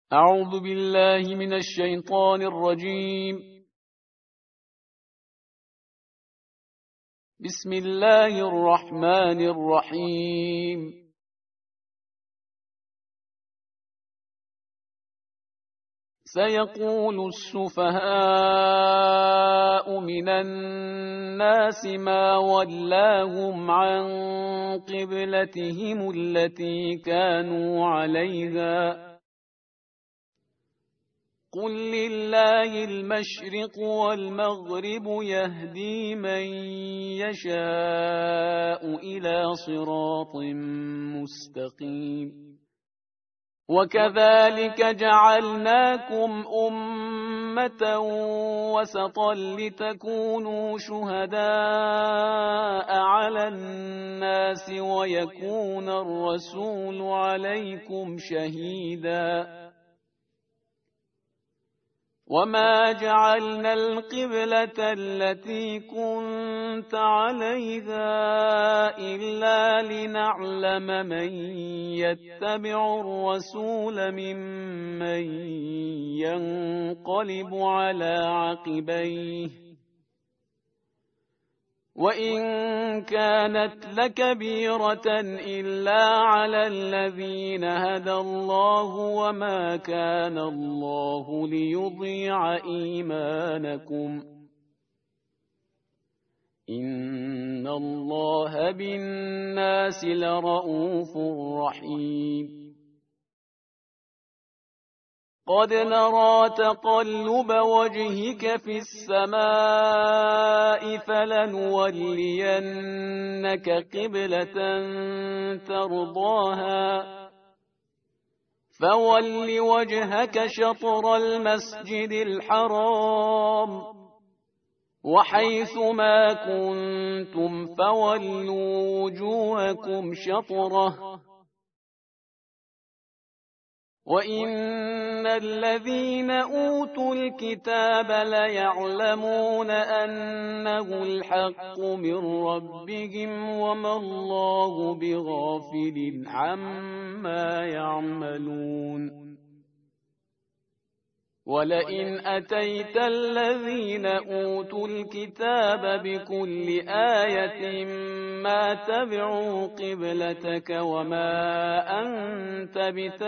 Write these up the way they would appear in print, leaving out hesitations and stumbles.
أعوذ بالله من الشيطان الرجيم. بسم الله الرحمن الرحيم. سيقول السفهاء من الناس ما ولاهم عن قبلتهم التي كانوا عليها قل لله المشرق والمغرب يهدي من يشاء إلى صراط مستقيم. وكذلك جعلناكم أمة وسطا لتكونوا شهداء على الناس ويكون الرسول عليكم شهيدا. وما جعلنا القبلة التي كنت عليها إلا لنعلم من يتبع الرسول ممن ينقلب على عقبيه وإن كانت لكبيرة إلا على الذين هدى الله وما كان الله ليضيع إيمانكم إن الله بالناس لرءوف رحيم. قد نرى تقلب وجهك في السماء فلنولينك قبلة ترضاها فول وجهك شطر المسجد الحرام وحيث ما كنتم فولوا وجوهكم شطره وإن الذين أوتوا الكتاب ليعلمون أنه الحق من ربهم وما الله بغافل عما يعملون. ولئن أتيت الذين أوتوا الكتاب بكل آية ما تبعوا قبلتك وما أنت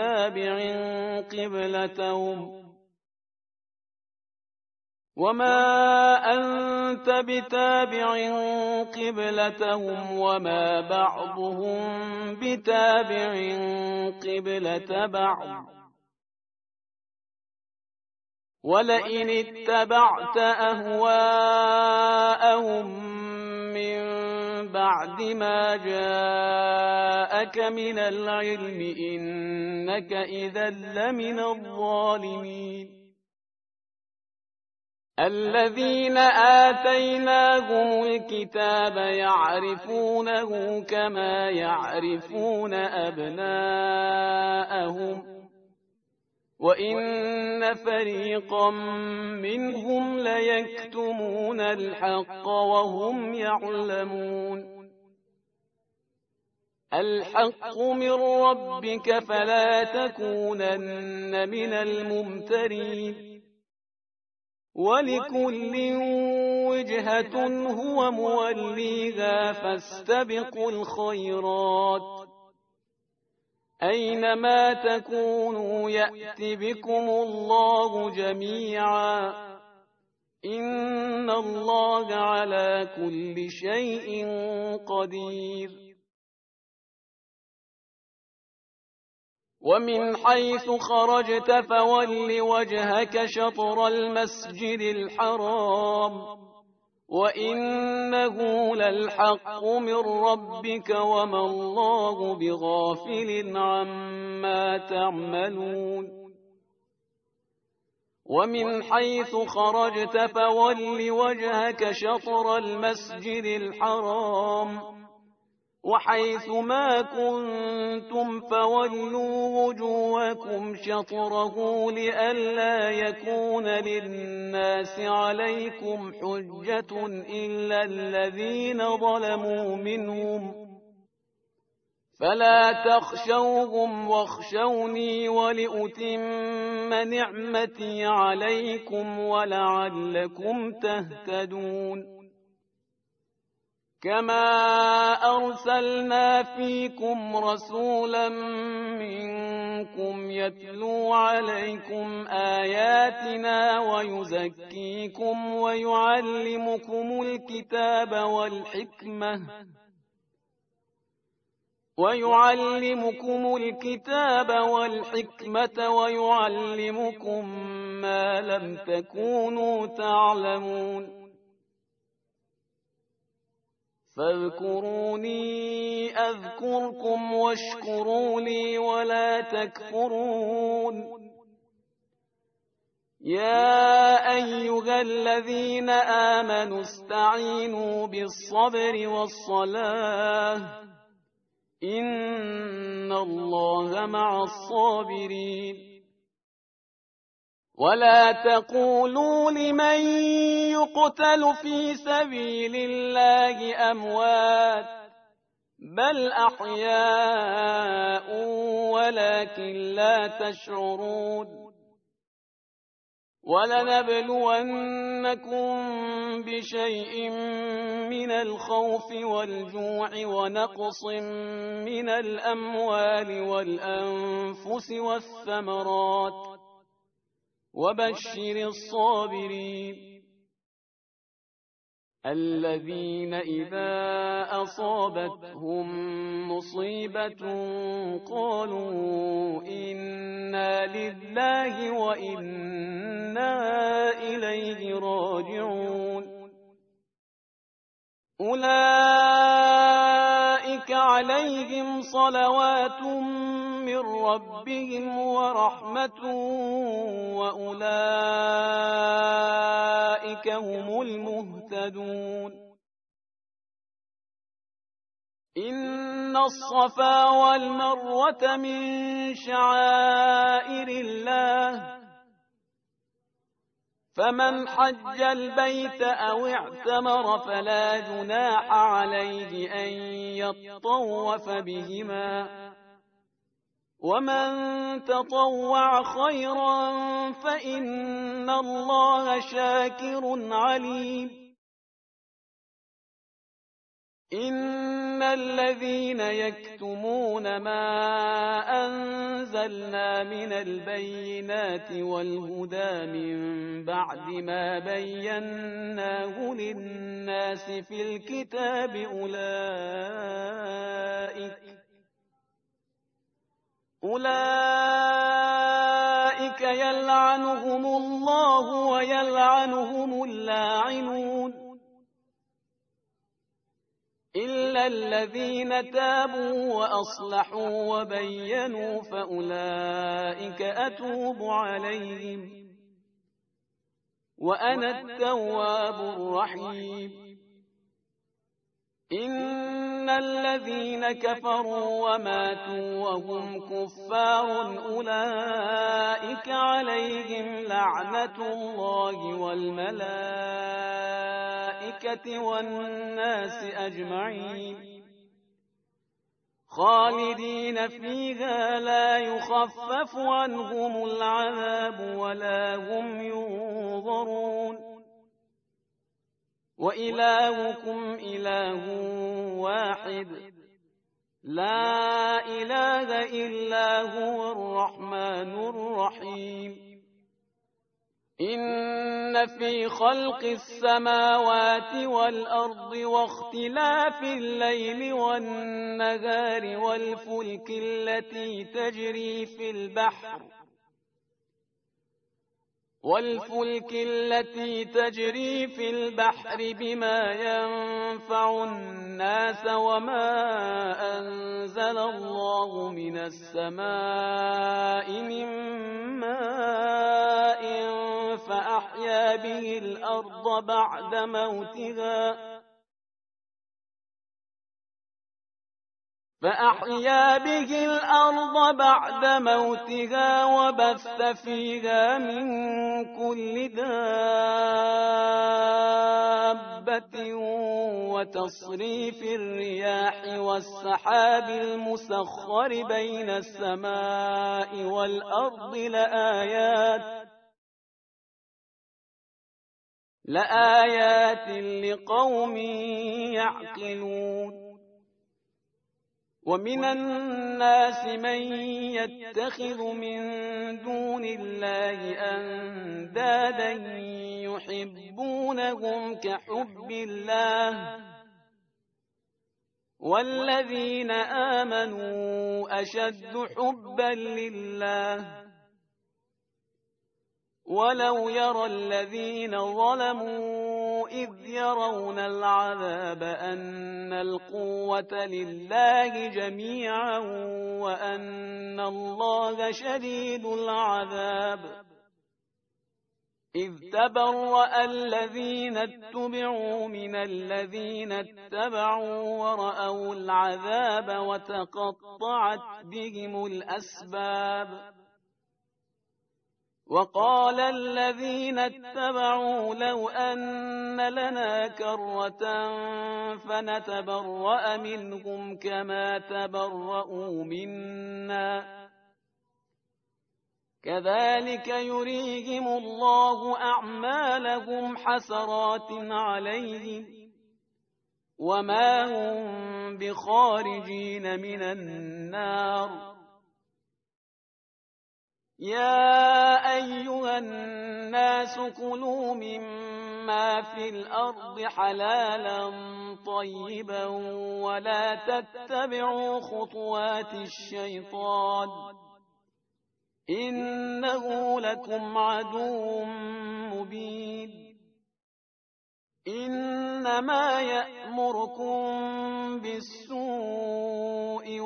بتابع قبلتهم وما بعضهم بتابع قبلة بعض. ولئن اتبعت أهواءهم من بعد ما جاءك من العلم إنك إذا لمن الظالمين. الذين آتيناهم الكتاب يعرفونه كما يعرفون أبناءهم وإن فريقا منهم ليكتمون الحق وهم يعلمون. الحق من ربك فلا تكونن من الممترين. ولكل وجهة هو موليها فاستبقوا الخيرات أينما تكونوا يأت بكم الله جميعا إن الله على كل شيء قدير. ومن حيث خرجت فول وجهك شطر المسجد الحرام وإنه للحق من ربك وما الله بغافل عما تعملون. ومن حيث خرجت فول وجهك شطر المسجد الحرام وحيث ما كنتم فولوا وجوهكم شطره لئلا يكون للناس عليكم حجة إلا الذين ظلموا منهم فلا تخشوهم واخشوني ولأتم نعمتي عليكم ولعلكم تهتدون. كما أرسلنا فيكم رسولا منكم يتلو عليكم آياتنا ويزكيكم ويعلمكم الكتاب والحكمة ويعلمكم ما لم تكونوا تعلمون. فاذكروني أذكركم واشكروا لي ولا تكفرون. يا أيها الذين آمنوا استعينوا بالصبر والصلاة إن الله مع الصابرين. ولا تقولوا لمن يقتل في سبيل الله أموات بل أحياء ولكن لا تشعرون. ولنبلونكم بشيء من الخوف والجوع ونقص من الأموال والأنفس والثمرات وبشر الصابرين الذين إذا أصابتهم مصيبة قالوا إنا لله وإنا إليه راجعون. أولئك عليهم صلوات من ربهم ورحمة وأولئك هم المهتدون. إن الصفا والمروة من شعائر الله فمن حج البيت أو اعتمر فلا جناح عليه أن يطوف بهما ومن تطوع خيرا فإن الله شاكر عليم. إن الذين يكتمون ما أنزلنا من البينات والهدى من بعد ما بيناه للناس في الكتاب أولئك يلعنهم الله ويلعنهم اللاعنون إلا الذين تابوا وأصلحوا وبينوا فأولئك أتوب عليهم وأنا التواب الرحيم. إن الذين كفروا وماتوا وهم كفار أولئك عليهم لعنة الله والملائكة والناس أجمعين خالدين فيها لا يخفف عنهم العذاب ولا هم ينظرون. وإلهكم إله واحد لا إله إلا هو الرحمن الرحيم. إن في خلق السماوات والأرض واختلاف الليل والنهار والفلك التي تجري في البحر بما ينفع الناس وما أنزل الله من السماء من ماء فأحيا به الأرض بعد موتها وبث فيها من كل دابة رهبة وتصريف الرياح والسحاب المسخر بين السماء والأرض لآيات لقوم يعقلون. ومن الناس من يتخذ من دون الله أندادا يحبونهم كحب الله والذين آمنوا أشد حبا لله ولو يرى الذين ظلموا إذ يرون العذاب أن القوة لله جميعا وأن الله شديد العذاب إذ تبرأ الذين اتبعوا من الذين اتبعوا ورأوا العذاب وتقطعت بهم الأسباب وقال الذين اتبعوا لو أن لنا كرة فنتبرأ منهم كما تبرأوا منا كذلك يريهم الله أعمالهم حسرات عليهم وما هم بخارجين من النار. يا أيها الناس كلوا مما في الأرض حلالا طيبا ولا تتبعوا خطوات الشيطان إنه لكم عدو مبين. إنما يأمركم بالسوء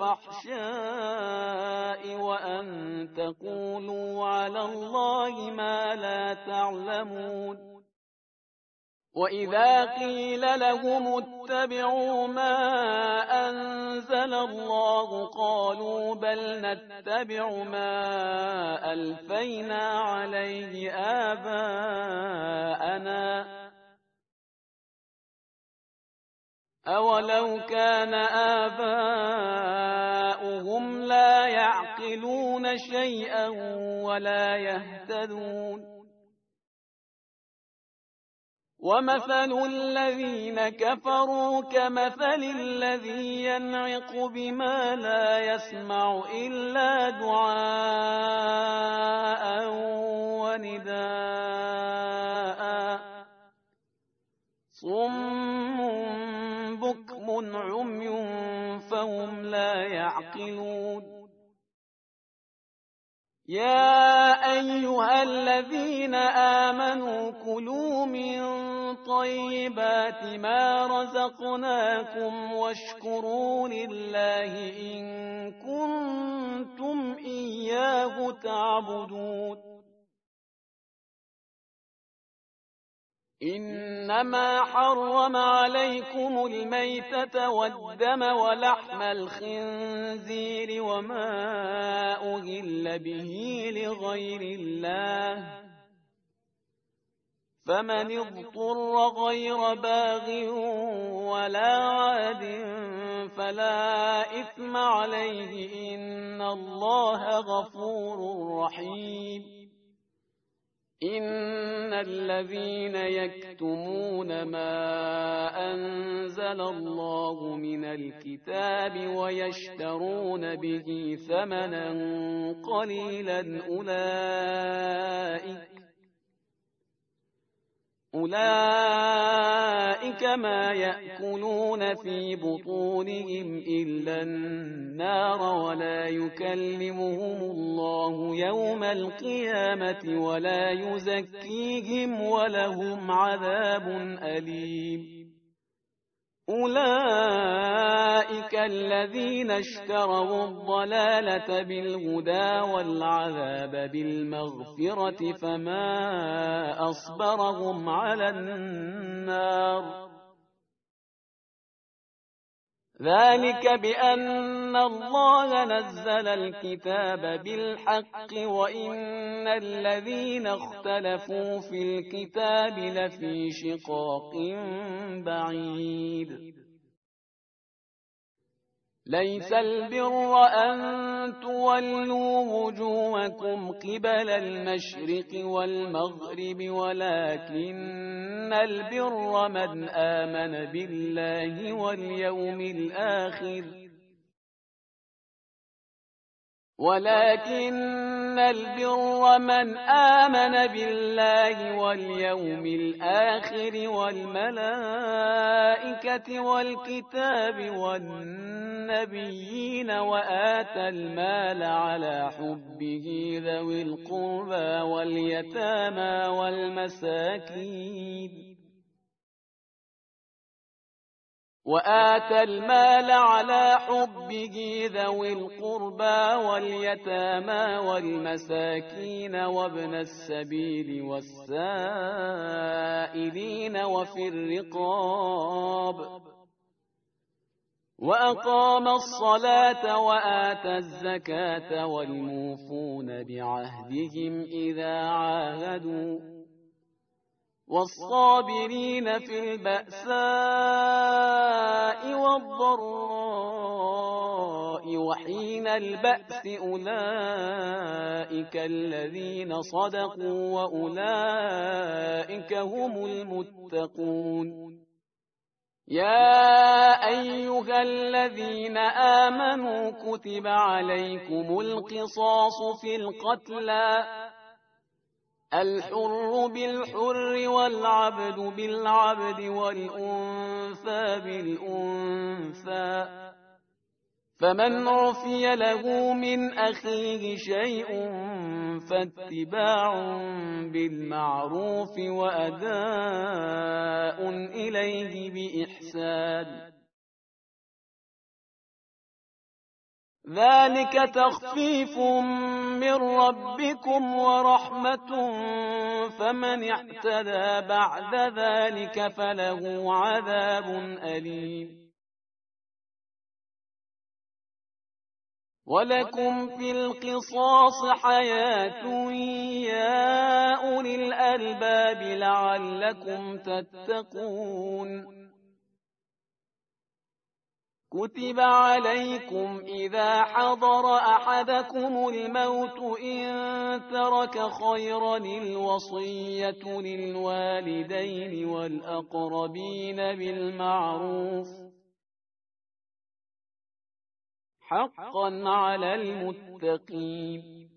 والفحشاء وأن تقولوا على الله ما لا تعلمون. وإذا قيل لهم اتبعوا ما أنزل الله قالوا بل نتبع ما ألفينا عليه آباءنا أولو كان آباؤهم لا يعقلون شيئا ولا يهتدون. ومثل الذين كفروا كمثل الذي ينعق بما لا يسمع إلا دعاء ونداء صم بكم عمي فهم لا يعقلون. يا أيها الذين آمنوا كلوا من طيبات ما رزقناكم واشكروا لله إن كنتم إياه تعبدون. إنما حرم عليكم الميتة والدم ولحم الخنزير وما أهل به لغير الله فمن اضطر غير باغ ولا عاد فلا إثم عليه إن الله غفور رحيم. إن الذين يكتمون ما أنزل الله من الكتاب ويشترون به ثمنا قليلا أولئك ما يأكلون في بطونهم إلا النار ولا يكلمهم الله يوم القيامة ولا يزكيهم ولهم عذاب أليم. أولئك الذين اشتروا الضلالة بالهدى والعذاب بالمغفرة فما أصبرهم على النار. ذلك بأن الله نزل الكتاب بالحق وإن الذين اختلفوا في الكتاب لفي شقاق بعيد ليس البر أن تولوا وجوهكم قبل المشرق والمغرب ولكن البر من آمن بالله واليوم الآخر والملائكة والكتاب والنبيين وآتى المال على حبه ذوي القربى واليتامى والمساكين وابن السبيل والسائلين وفي الرقاب وأقام الصلاة وآتى الزكاة والموفون بعهدهم إذا عاهدوا والصابرين في البأساء والضراء وحين البأس أولئك الذين صدقوا وأولئك هم المتقون يا أيها الذين آمنوا كتب عليكم القصاص في القتلى الحر بالحر والعبد بالعبد والأنثى بالأنثى فمن عفي له من أخيه شيء فاتباع بالمعروف وأداء إليه بإحسان ذلك تخفيف من ربكم ورحمة فمن اعتدى بعد ذلك فله عذاب أليم ولكم في القصاص حياة يا أولي الألباب لعلكم تتقون كتب عليكم إذا حضر أحدكم الموت إن ترك خيرا الوصية للوالدين والأقربين بالمعروف حقا على المتقين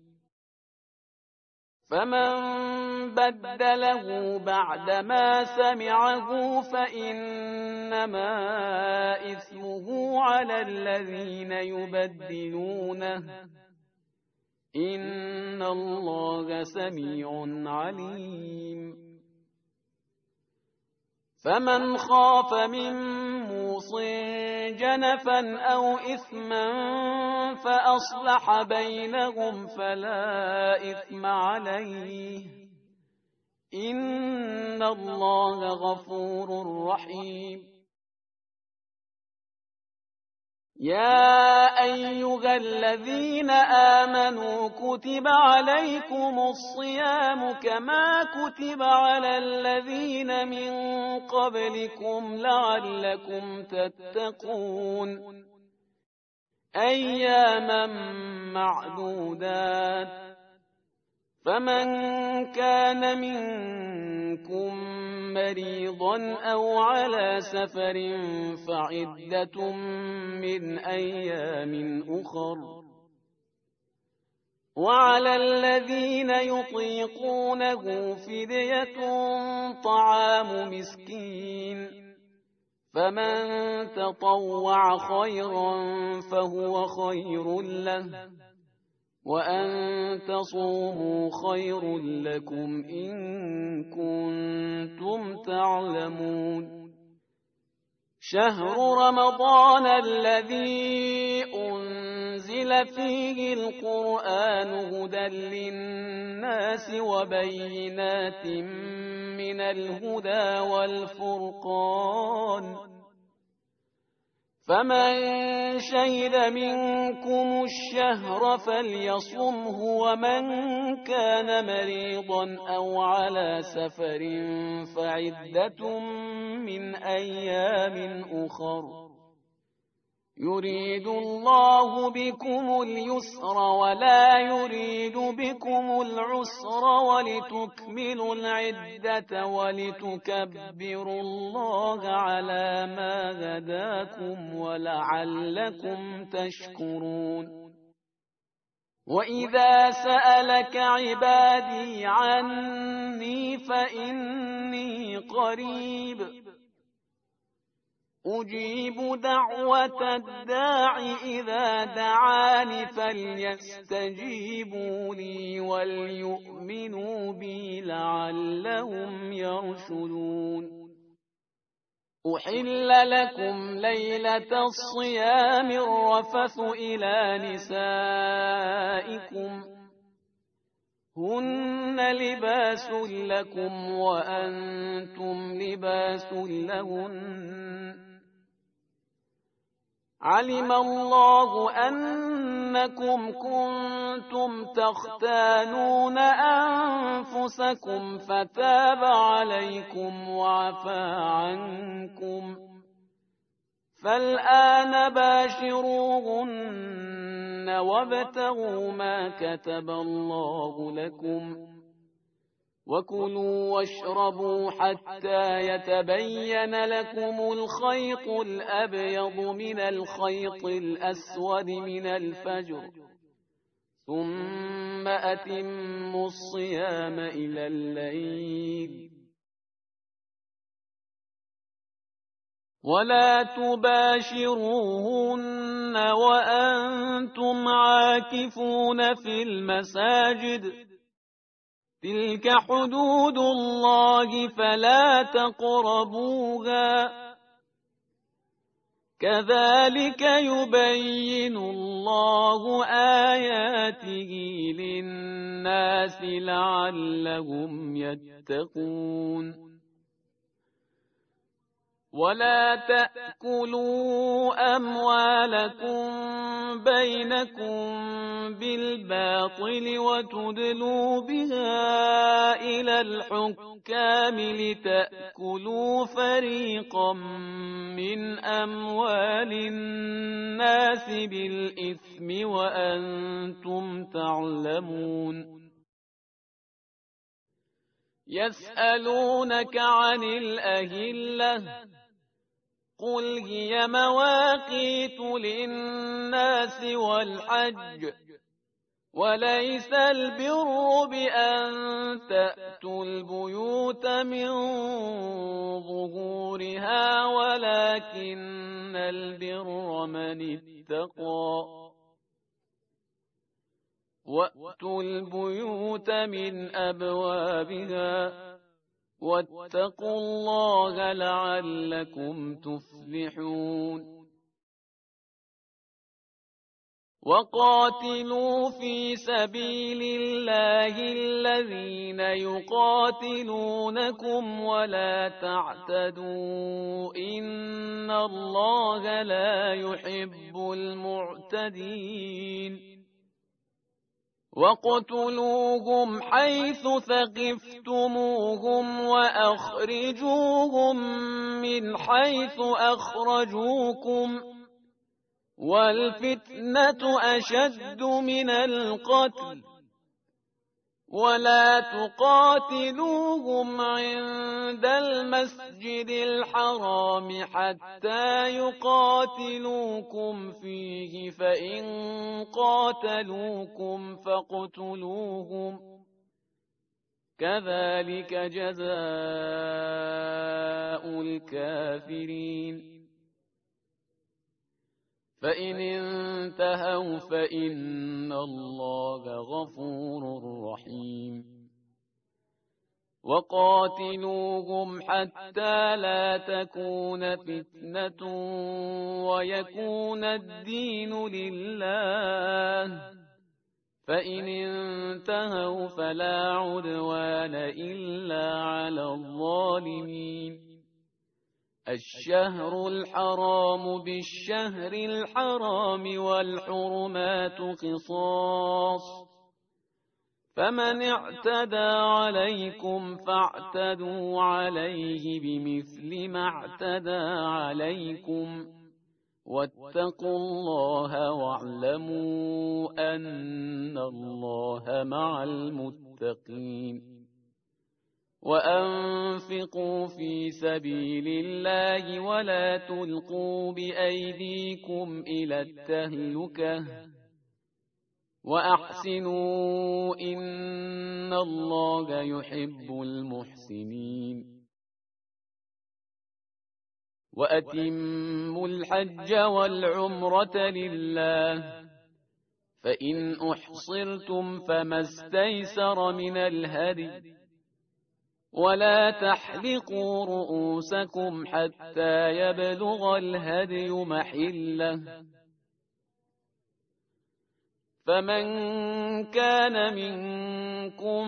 فمن بدله بعدما سمعه فإنما إثمه على الذين يبدلونه إن الله سميع عليم فمن خاف من موص جنفا أو إثما فأصلح بينهم فلا إثم عليه إن الله غفور رحيم يا أيها الذين آمنوا كتب عليكم الصيام كما كتب على الذين من قبلكم لعلكم تتقون أياما معدودات فمن كان منكم مريضا أو على سفر فعدة من أيام أخر وعلى الذين يطيقونه فدية طعام مسكين فمن تطوع خيرا فهو خير له وأن تصوموا خير لكم إن كنتم تعلمون شهر رمضان الذي أنزل فيه القرآن هدى للناس وبينات من الهدى والفرقان فمن شهد منكم الشهر فليصمه، ومن كان مريضا أو على سفر فعدة من أيام أخر، يريد الله بكم اليسر ولا يريد بكم العسر، ولتكملوا العدة ولتكبروا الله على ما هداكم ولعلكم تشكرون. وإذا سألك عبادي عني فإني قريب أجيب دعوة الداع إذا دعاني، فليستجيبوا لي وليؤمنوا بي لعلهم يرشدون. أحل لكم ليلة الصيام الرفث إلى نسائكم، هن لباس لكم وأنتم لباس لهن، علم الله أنكم كنتم تختانون أنفسكم فتاب عليكم وعفى عنكم، فالآن باشروهن وابتغوا ما كتب الله لكم، وكلوا واشربوا حتى يتبين لكم الخيط الأبيض من الخيط الأسود من الفجر، ثم أتموا الصيام إلى الليل، ولا تباشروهن وأنتم عاكفون في المساجد، تلك حدود الله فلا تقربوها، كذلك يبين الله آياته للناس لعلهم يتقون. ولا تأكلوا أموالكم بينكم بالباطل وتدلوا بها إلى الحكام لتأكلوا فريقا من أموال الناس بالإثم وأنتم تعلمون. يسألونك عن الأهلة، قل هي مواقيت للناس والحج، وليس البر بأن تأتوا البيوت من ظهورها، ولكن البر من اتقى، وأتوا البيوت من أبوابها، واتقوا الله لعلكم تفلحون. وقاتلوا في سبيل الله الذين يقاتلونكم ولا تعتدوا، إن الله لا يحب المعتدين. واقتلوهم حيث ثقفتموهم وأخرجوهم من حيث أخرجوكم، والفتنة أشد من القتل، ولا تقاتلوهم عند المسجد الحرام حتى يقاتلوكم فيه، فإن قاتلوكم فاقتلوهم، كذلك جزاء الكافرين. فإن انتهوا فإن الله غفور رحيم. وقاتلوهم حتى لا تكون فتنة ويكون الدين لله، فإن انتهوا فلا عدوان إلا على الظالمين. الشهر الحرام بالشهر الحرام والحرمات قصاص، فمن اعتدى عليكم فاعتدوا عليه بمثل ما اعتدى عليكم، واتقوا الله واعلموا أن الله مع المتقين. وأنفقوا في سبيل الله ولا تلقوا بأيديكم إلى التهلكة، وأحسنوا إن الله يحب المحسنين. وأتموا الحج والعمرة لله، فإن أحصرتم فما استيسر من الهدي، ولا تحلقوا رؤوسكم حتى يبلغ الهدي محله، فمن كان منكم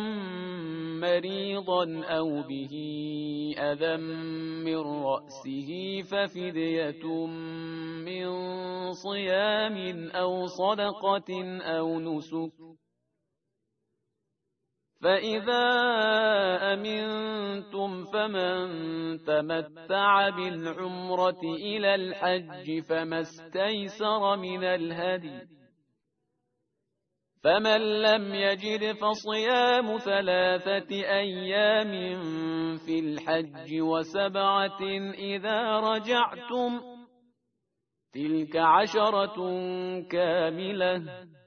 مريضا أو به أذى من رأسه ففدية من صيام أو صدقة أو نسك، فإذا أمنتم فمن تمتع بالعمرة إلى الحج فما استيسر من الهدي، فمن لم يجد فصيام 3 أيام في الحج و7 إذا رجعتم، تلك 10 كاملة،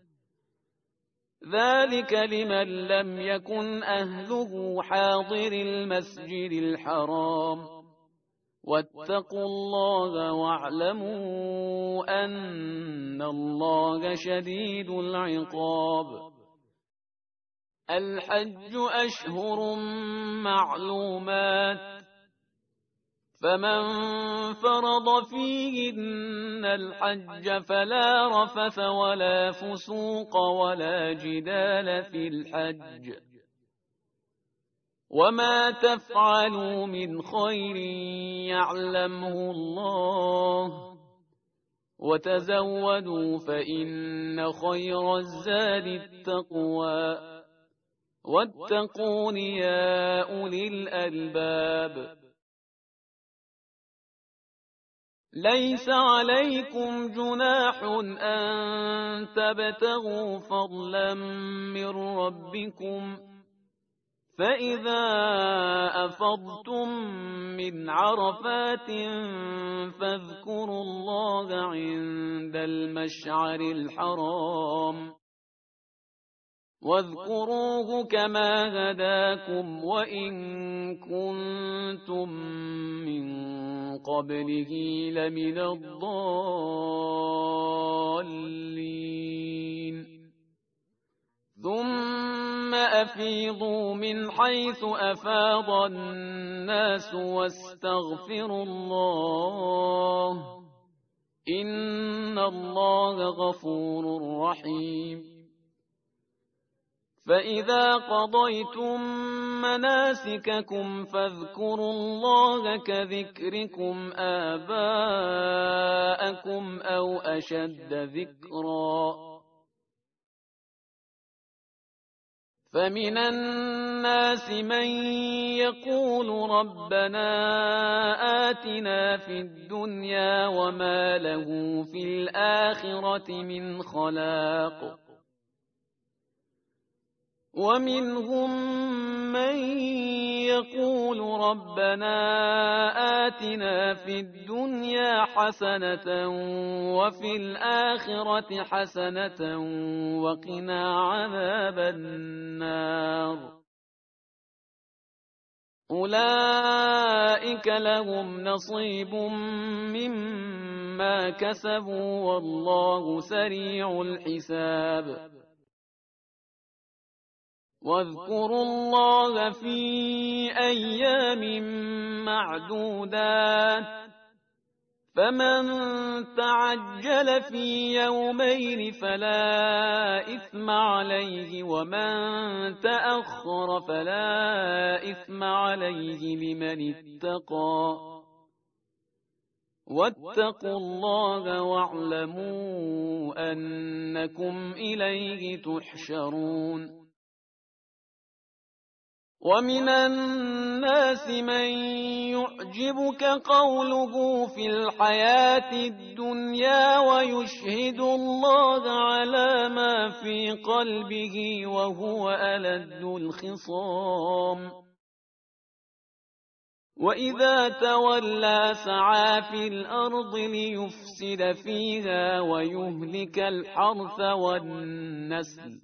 ذلك لمن لم يكن أهله حاضر المسجد الحرام. واتقوا الله واعلموا أن الله شديد العقاب. الحج أشهر معلومات، فمن فرض فيهن الحج فلا رفث ولا فسوق ولا جدال في الحج، وما تفعلوا من خير يعلمه الله، وتزودوا فإن خير الزاد التقوى، واتقون يا أولي الألباب. ليس عليكم جناح أن تبتغوا فضلا من ربكم، فإذا أفضتم من عرفات فاذكروا الله عند المشعر الحرام، واذكروه كما هداكم وإن كنتم من قبله لمن الضالين. ثم أفيضوا من حيث أفاض الناس واستغفروا الله، إن الله غفور رحيم. فإذا قضيتم مناسككم فاذكروا الله كذكركم آباءكم أو أشد ذكرًا، فمن الناس من يقول ربنا آتنا في الدنيا وما له في الآخرة من خلاق، ومنهم من يقول ربنا آتنا في الدنيا حسنة وفي الآخرة حسنة وقنا عذاب النار. أولئك لهم نصيب مما كسبوا والله سريع الحساب. واذكروا الله في أيام معدودات، فمن تعجل في يومين فلا إثم عليه، ومن تأخر فلا إثم عليه لمن اتقى، واتقوا الله واعلموا أنكم إليه تحشرون. ومن الناس من يعجبك قوله في الحياة الدنيا ويشهد الله على ما في قلبه وهو ألد الخصام، وإذا تولى سعى في الأرض ليفسد فيها ويهلك الحرث والنسل،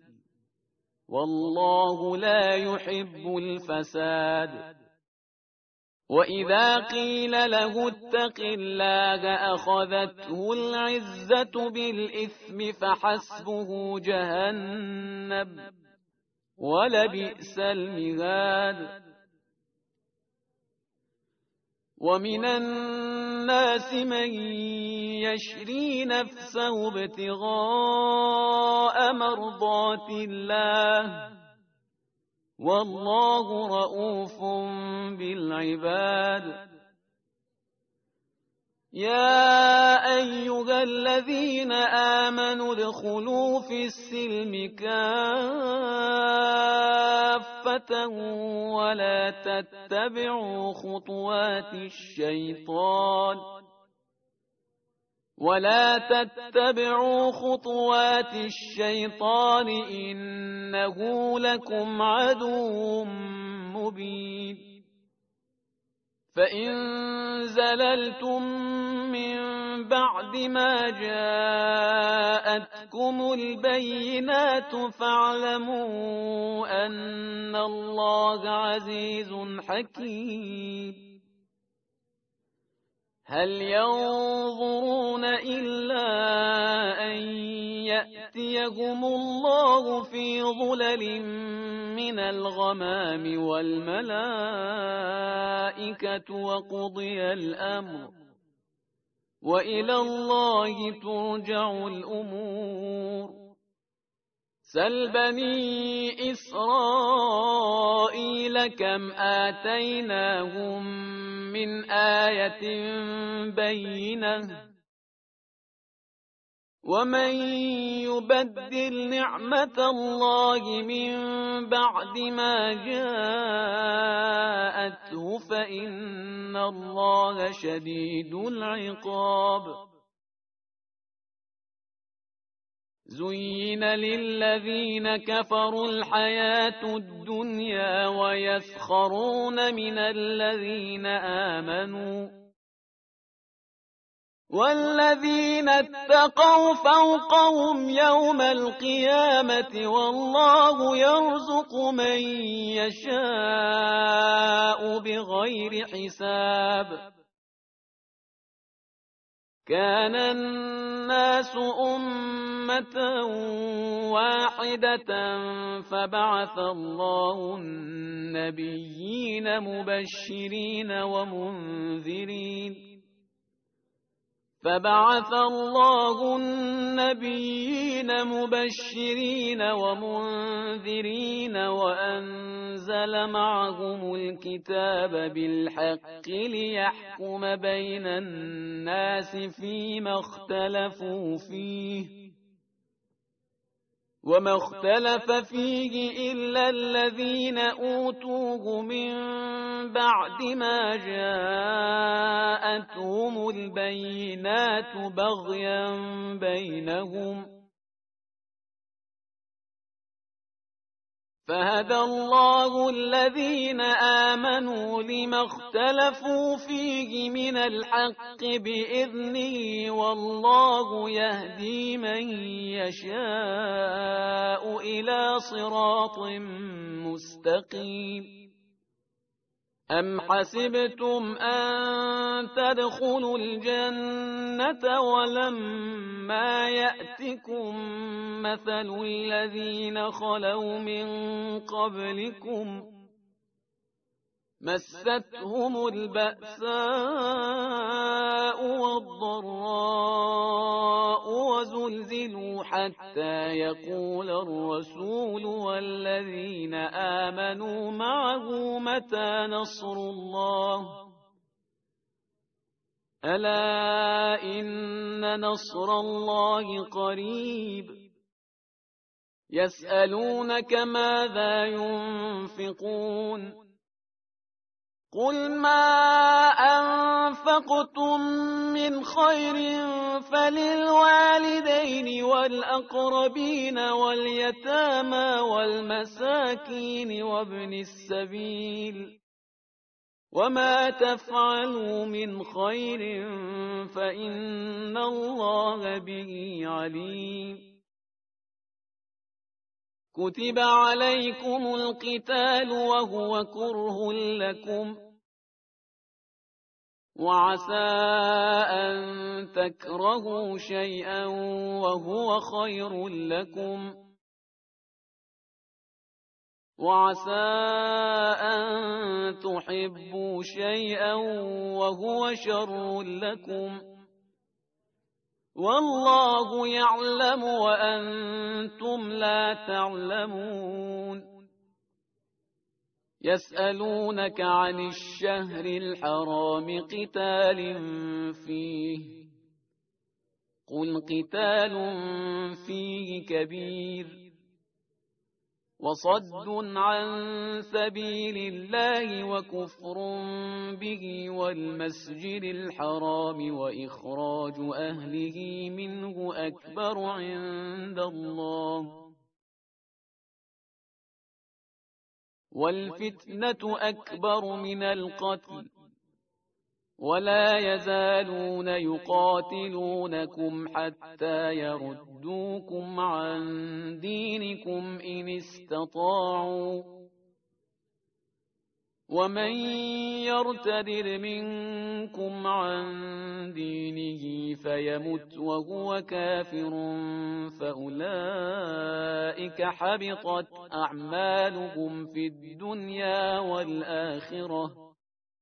والله لا يحب الفساد. وإذا قيل له اتق الله أخذته العزة بالإثم فحسبه جهنم ولبئس المهاد. ومن الناس من يشري نفسه ابتغاء مرضات الله، والله رؤوف بالعباد. يا أيها الذين آمنوا ادخلوا في السلم كافة ولا تتبعوا خطوات الشيطان إنه لكم عدو مبين. فإن زللتم من بعد ما جاءتكم البينات فاعلموا أن الله عزيز حكيم. هل ينظرون إلا أن يأتيهم الله في ظلل من الغمام والملائكة وقضي الأمر وإلى الله ترجع الأمور. سل بني إسرائيل كم آتيناهم من آية بينة ومن يبدل نعمة الله من بعد ما جاءته فإن الله شديد العقاب. زين للذين كفروا الحياة الدنيا ويسخرون من الذين آمنوا والذين اتقوا فوقهم يوم القيامة والله يرزق من يشاء بغير حساب. كان الناس أمة واحدة فبعث الله النبيين مبشرين ومنذرين وأنزل معهم الكتاب بالحق ليحكم بين الناس فيما اختلفوا فيه وما اختلف فيه إلا الذين أوتوه من بعد ما جاءتهم البينات بغيا بينهم فهدى الله الذين آمنوا لما اختلفوا فيه من الحق بإذنه والله يهدي من يشاء إلى صراط مستقيم. أم حسبتم أن تدخلوا الجنة ولما يأتكم مثل الذين خلوا من قبلكم مستهم البأساء والضراء وزلزلوا حتى يقول الرسول والذين آمنوا معه متى نصر الله ألا إن نصر الله قريب يسألونك ماذا ينفقون قل ما أنفقتم من خير فللوالدين والأقربين واليتامى والمساكين وابن السبيل وما تفعلوا من خير فإن الله به عليم كتب عليكم القتال وهو كره لكم وعسى أن تكرهوا شيئا وهو خير لكم وعسى أن تحبوا شيئا وهو شر لكم والله يعلم وأنتم لا تعلمون يسألونك عن الشهر الحرام قتال فيه قل قتال فيه كبير وصد عن سبيل الله وكفر به والمسجد الحرام وإخراج أهله منه أكبر عند الله والفتنة أكبر من القتل ولا يزالون يقاتلونكم حتى يردوكم عن دينكم إن استطاعوا ومن يرتد منكم عن دينه فيمت وهو كافر فأولئك حبطت أعمالهم في الدنيا والآخرة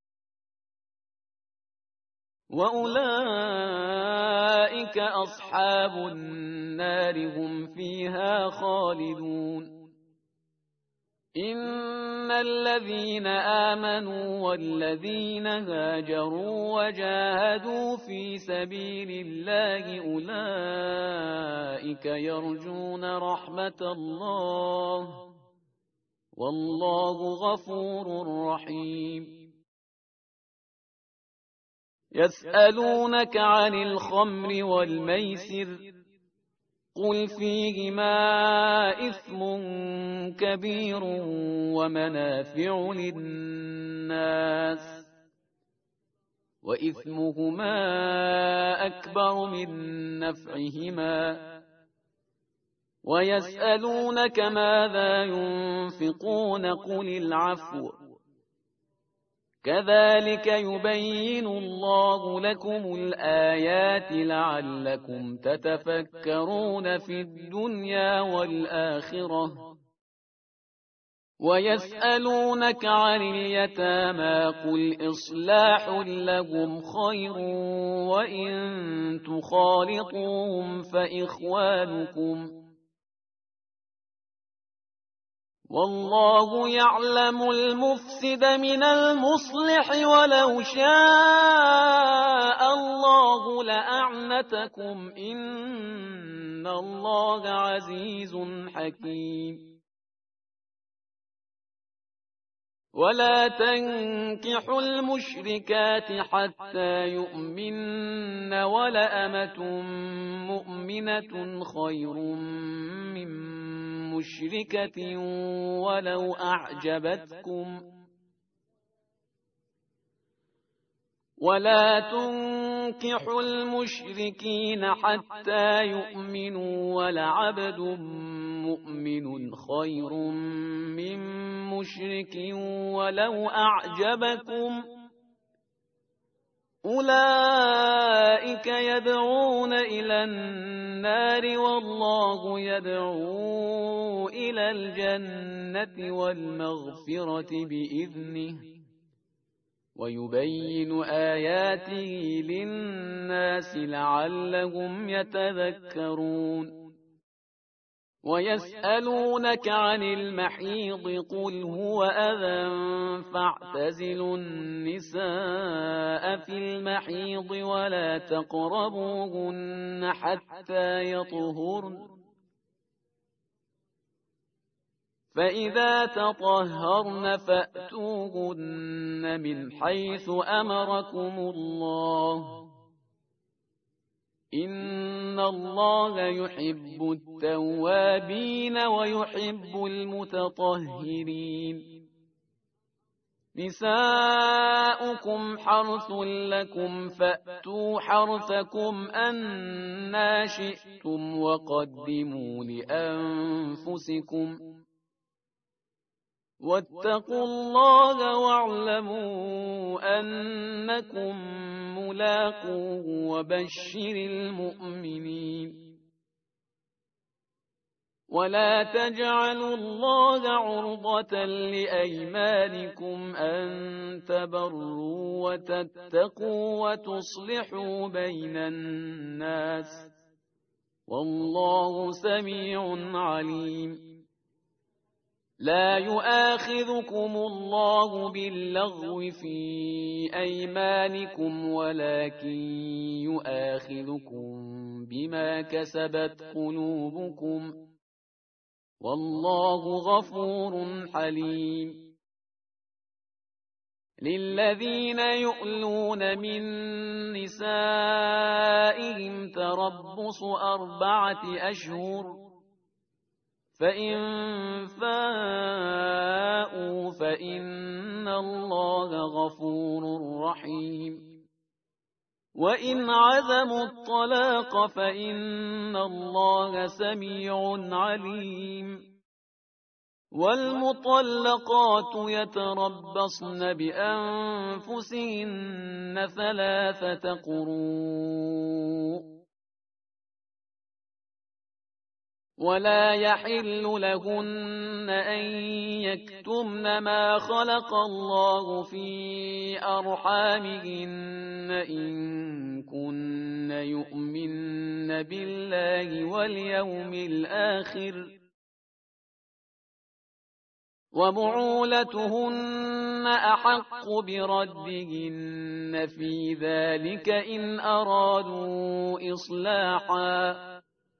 وأولئك أصحاب النار هم فيها خالدون إن الذين آمنوا والذين هاجروا وجاهدوا في سبيل الله أولئك يرجون رحمة الله والله غفور رحيم يسألونك عن الخمر والميسر قل فيهما إثم كبير ومنافع للناس وإثمهما أكبر من نفعهما ويسألونك ماذا ينفقون قل العفو كذلك يبين الله لكم الآيات لعلكم تتفكرون في الدنيا والآخرة ويسألونك عن اليتامى قل إصلاح لهم خير وإن تخالطوهم فإخوانكم والله يعلم المفسد من المصلح ولو شاء الله لأعنتكم إن الله عزيز حكيم ولا تنكحوا المشركات حتى يؤمن ولأمة مؤمنة خير من مشركة ولو أعجبتكم ولا تنكحوا المشركين حتى يؤمنوا ولعبد مؤمن خير من مشرك ولو أعجبكم أولئك يدعون إلى النار والله يدعو إلى الجنة والمغفرة بإذنه ويبين آياته للناس لعلهم يتذكرون ويسألونك عن المحيض قل هو أذى فاعتزلوا النساء في المحيض ولا تقربوهن حتى يطهرن فإذا تطهرن فأتوهن من حيث أمركم الله إن الله يحب التوابين ويحب المتطهرين نساؤكم حرث لكم فأتوا حرثكم أنى شئتم وقدموا لأنفسكم واتقوا الله واعلموا أنكم ملاقوه وبشر المؤمنين ولا تجعلوا الله عرضة لأيمانكم أن تبروا وتتقوا وتصلحوا بين الناس والله سميع عليم لا يؤاخذكم الله باللغو في أيمانكم ولكن يؤاخذكم بما كسبت قلوبكم والله غفور حليم للذين يؤلون من نسائهم تربص 4 أشهر فإن فاءوا فإن الله غفور رحيم وإن عزموا الطلاق فإن الله سميع عليم والمطلقات يتربصن بأنفسهن 3 قروء ولا يحل لهن أن يكتمن ما خلق الله في أرحامهن إن كن يؤمن بالله واليوم الآخر وبعولتهن أحق بردهن في ذلك إن أرادوا إصلاحا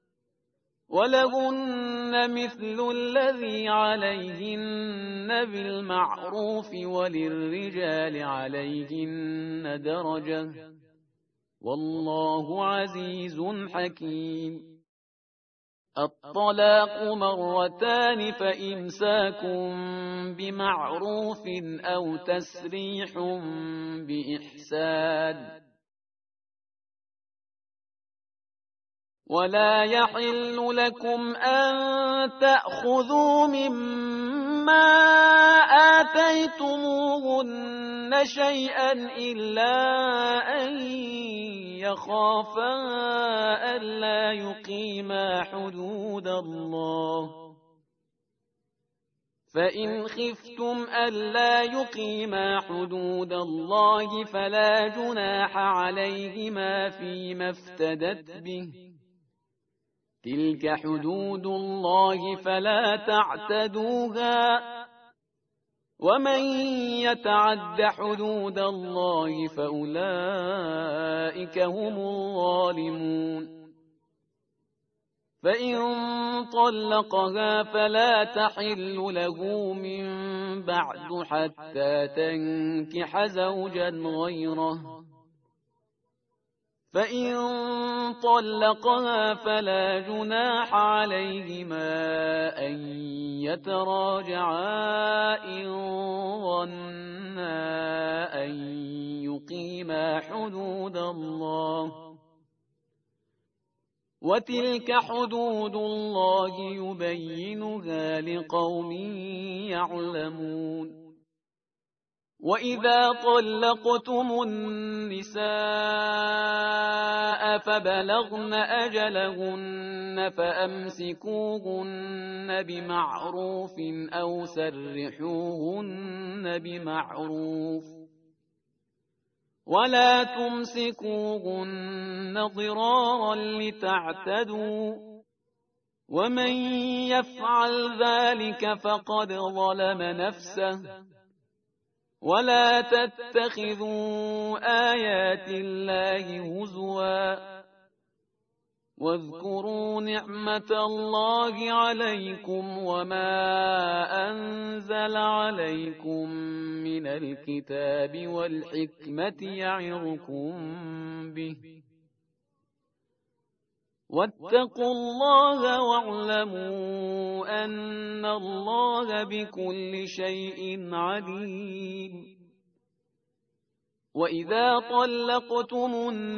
ولهن مثل الذي عليهن بالمعروف وللرجال عليهن درجة والله عزيز حكيم الطلاق 2 فإمساك بمعروف أو تسريح بإحسان ولا يحل لكم أن تأخذوا مما آتيتموهن شيئا إلا أن يخافا ألا يقيما حدود الله فإن خفتم ألا يقيما حدود الله فلا جناح عليهما فيما افتدت به تلك حدود الله فلا تعتدوها ومن يتعد حدود الله فأولئك هم الظالمون فإن طلقها فلا تحل له من بعد حتى تنكح زوجا غيره فإن طلقها فلا جناح عليهما أن يتراجعا إن ظنا أن يقيما حدود الله وتلك حدود الله يبينها لقوم يعلمون وإذا طلقتم النساء فبلغن أجلهن فأمسكوهن بمعروف أو سرحوهن بمعروف ولا تمسكوهن ضرارا لتعتدوا ومن يفعل ذلك فقد ظلم نفسه. ولا تتخذوا آيات الله هزوا واذكروا نعمة الله عليكم وما أنزل عليكم من الكتاب والحكمة يعظكم به. واتقوا الله واعلموا أن الله بكل شيء عليم. وإذا طلقتم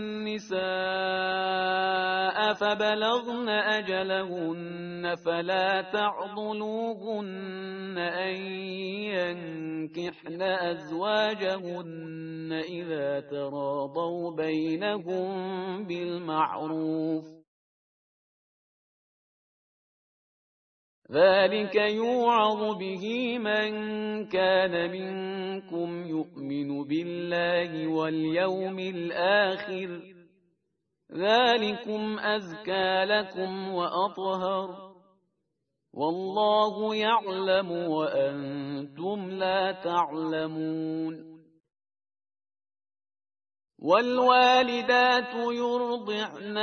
النساء فبلغن أجلهن فلا تعضلوهن أن ينكحن أزواجهن إذا تراضوا بينهم بالمعروف. ذلك يوعظ به من كان منكم يؤمن بالله واليوم الآخر. ذلكم أزكى لكم وأطهر والله يعلم وأنتم لا تعلمون. والوالدات يرضعن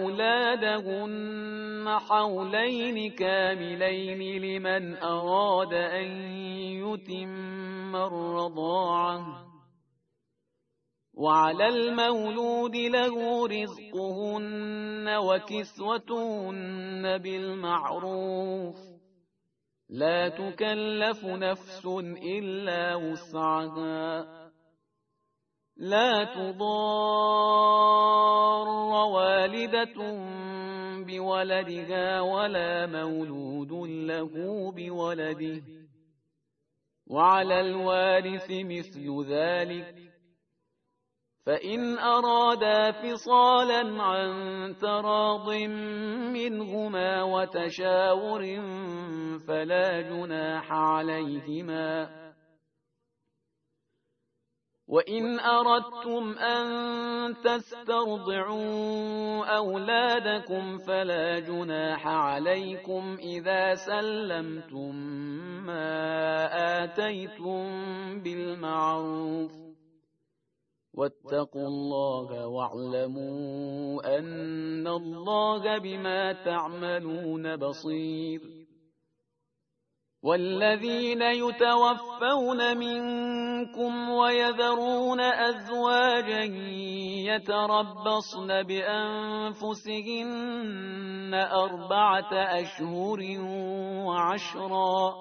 أولادهن حولين كاملين لمن أراد أن يتم الرضاعة. وعلى المولود له رزقهن وكسوتهن بالمعروف. لا تكلف نفس إلا وسعها. لا تضار والدة بولدها ولا مولود له بولده. وعلى الوارث مثل ذلك. فإن أرادا فصالا عن تراض منهما وتشاور فلا جناح عليهما. وإن أردتم أن تسترضعوا أولادكم فلا جناح عليكم إذا سلمتم ما آتيتم بالمعروف. واتقوا الله واعلموا أن الله بما تعملون بصير. والذين يتوفون منكم ويذرون أزواجا يتربصن بأنفسهن 4 أشهر وعشرا.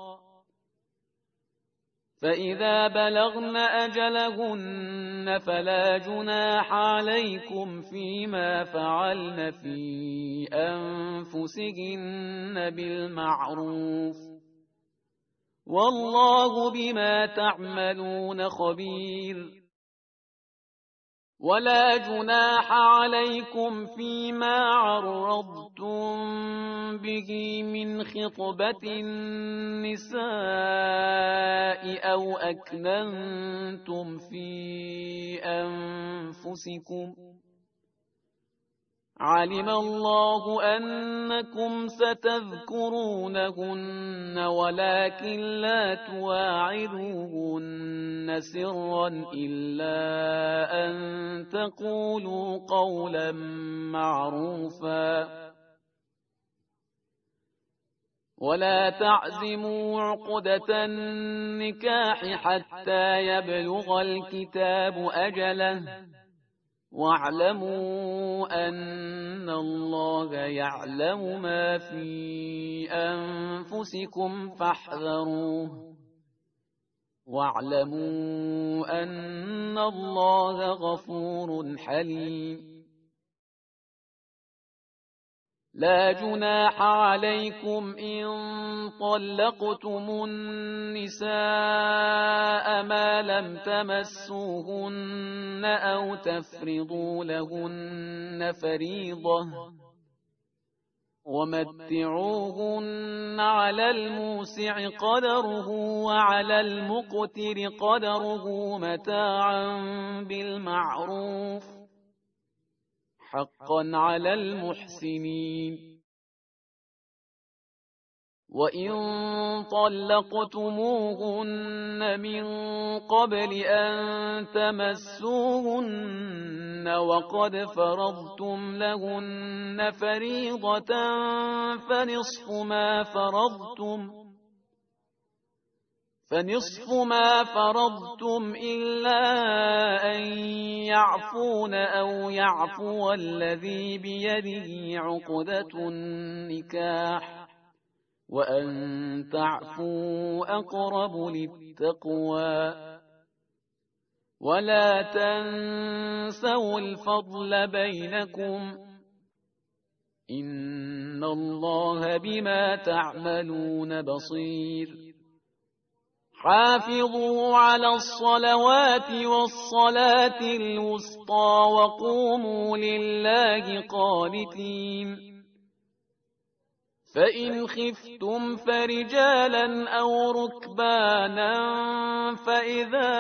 فإذا بلغن أجلهن فلا جناح عليكم فيما فعلن في أنفسهن بالمعروف. والله بما تعملون خبير. ولا جناح عليكم فيما عرضتم به من خطبة النساء أو أكننتم في أنفسكم. علم الله أنكم ستذكرونهن ولكن لا تواعدوهن سرا إلا أن تقولوا قولا معروفا. ولا تعزموا عقدة النكاح حتى يبلغ الكتاب أجله. واعلموا أن الله يعلم ما في أنفسكم فاحذروه. واعلموا أن الله غفور حليم. لا جناح عليكم إن طلقتم النساء ما لم تمسوهن أو تفرضوا لهن فريضة. ومتعوهن على الموسع قدره وعلى المقتر قدره متاعا بالمعروف حقا على المحسنين. وإن طلقتموهن من قبل أن تمسوهن وقد فرضتم لهن فريضة فنصف ما فرضتم إلا أن يعفون أو يعفو الذي بيده عقدة النكاح وأن تعفوا أقرب للتقوى ولا تنسوا الفضل بينكم إن الله بما تعملون بصير حافظوا على الصلوات والصلاة الوسطى وقوموا لله قانتين فإن خفتم فرجالا أو ركبانا فإذا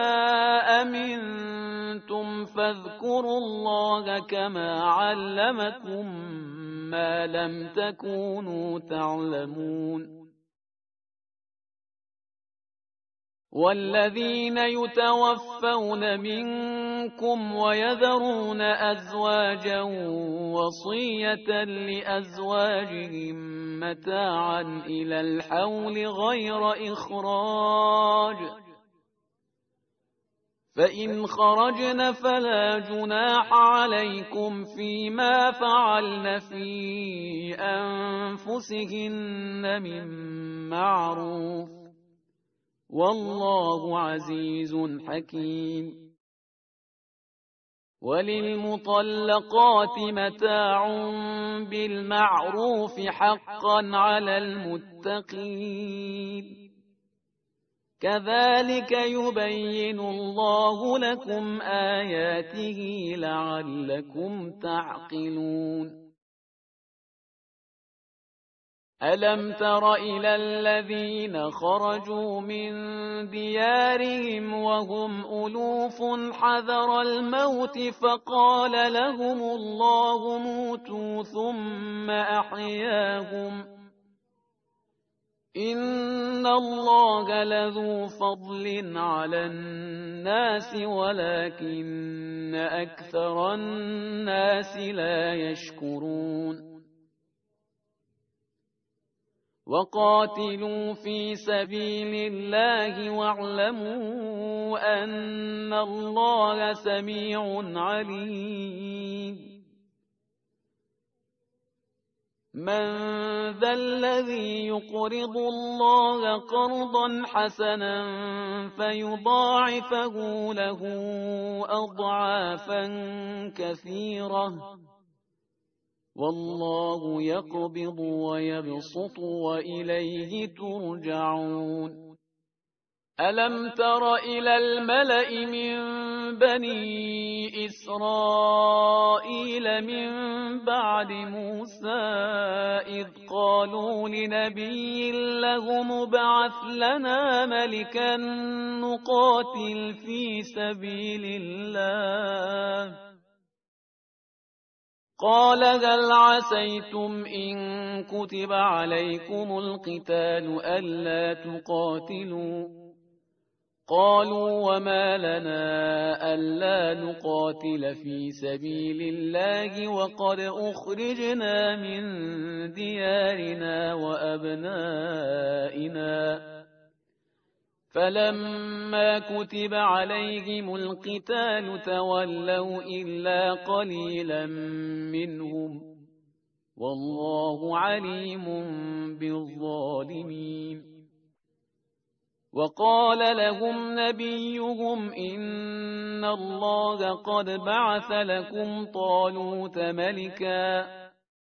أمنتم فاذكروا الله كما علمكم ما لم تكونوا تعلمون والذين يتوفون منكم ويذرون أزواجا وصية لأزواجهم متاعا إلى الحول غير إخراج فإن خرجن فلا جناح عليكم فيما فعلن في أنفسهن من معروف والله عزيز حكيم وللمطلقات متاع بالمعروف حقا على المتقين كذلك يبين الله لكم آياته لعلكم تعقلون ألم تر إلى الذين خرجوا من ديارهم وهم ألوف حذر الموت فقال لهم الله موتوا ثم أحياهم إن الله لذو فضل على الناس ولكن أكثر الناس لا يشكرون وقاتلوا في سبيل الله واعلموا أن الله سميع عليم من ذا الذي يقرض الله قرضا حسنا فيضاعفه له أضعافا كثيرة والله يقبض ويبسط وإليه ترجعون ألم تر إلى الملأ من بني إسرائيل من بعد موسى إذ قالوا لنبي له مبعث لنا ملكا نقاتل في سبيل الله قال هل عسيتم إن كتب عليكم القتال ألا تقاتلوا قالوا وما لنا ألا نقاتل في سبيل الله وقد أخرجنا من ديارنا وأبنائنا فلما كتب عليهم القتال تولوا إلا قليلا منهم والله عليم بالظالمين وقال لهم نبيهم إن الله قد بعث لكم طالوت ملكا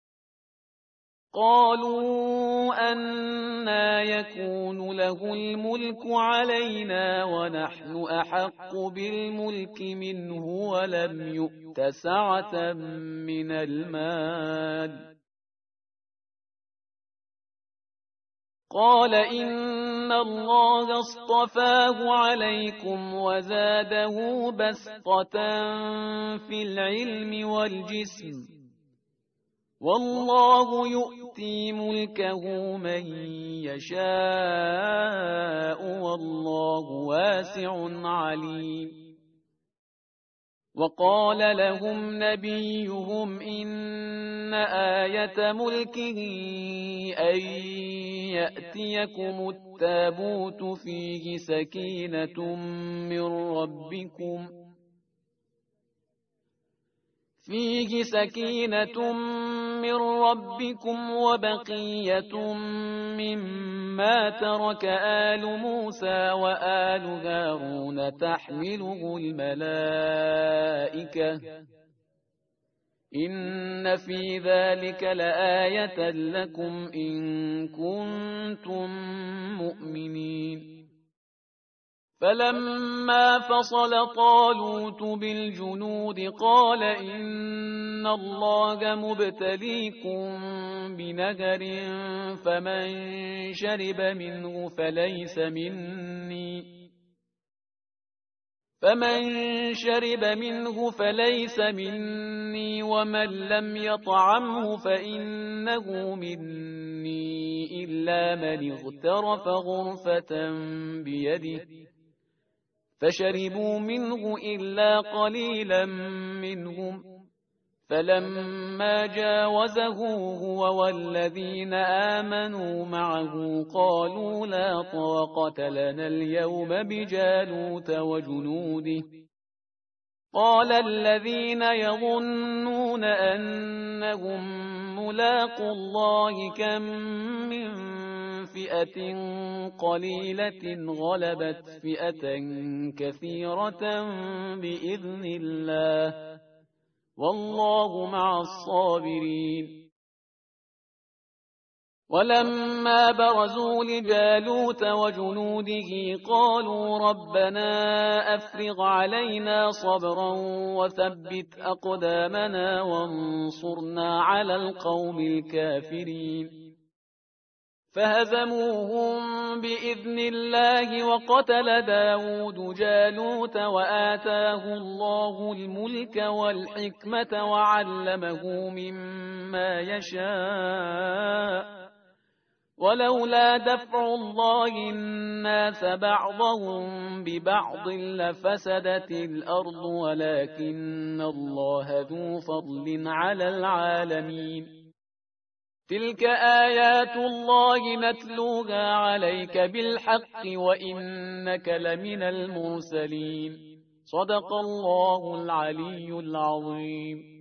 قالوا أنى يكون له الملك علينا ونحن أحق بالملك منه ولم يؤت سعة من المال قال إن الله اصطفاه عليكم وزاده بسطة في العلم والجسم والله يؤتي ملكه من يشاء والله واسع عليم. وقال لهم نبيهم إن آية ملكه أن يأتيكم التابوت فيه سكينة من ربكم وبقية مما ترك آل موسى وآل هارون تحمله الملائكة إن في ذلك لآية لكم إن كنتم مؤمنين. فلما فصل طالوت بالجنود قال إن الله مبتليكم بنهر فمن شرب منه فليس مني ومن لم يطعمه فإنه مني إلا من اغترف غرفة بيده فشربوا منه إلا قليلا منهم. فلما جاوزه هو والذين آمنوا معه قالوا لا طاقة لنا اليوم بجالوت وجنوده. قال الذين يظنون أنهم ملاقو الله كم من فئة قليلة غلبت فئة كثيرة بإذن الله والله مع الصابرين. ولما برزوا لجالوت وجنوده قالوا ربنا أفرغ علينا صبرا وثبت أقدامنا وانصرنا على القوم الكافرين. فهزموهم بإذن الله وقتل داود جالوت وآتاه الله الملك والحكمة وعلمه مما يشاء ولولا دفع الله الناس بعضهم ببعض لفسدت الأرض ولكن الله ذو فضل على العالمين. تلك آيات الله نتلوها عليك بالحق وإنك لمن المرسلين. صدق الله العلي العظيم.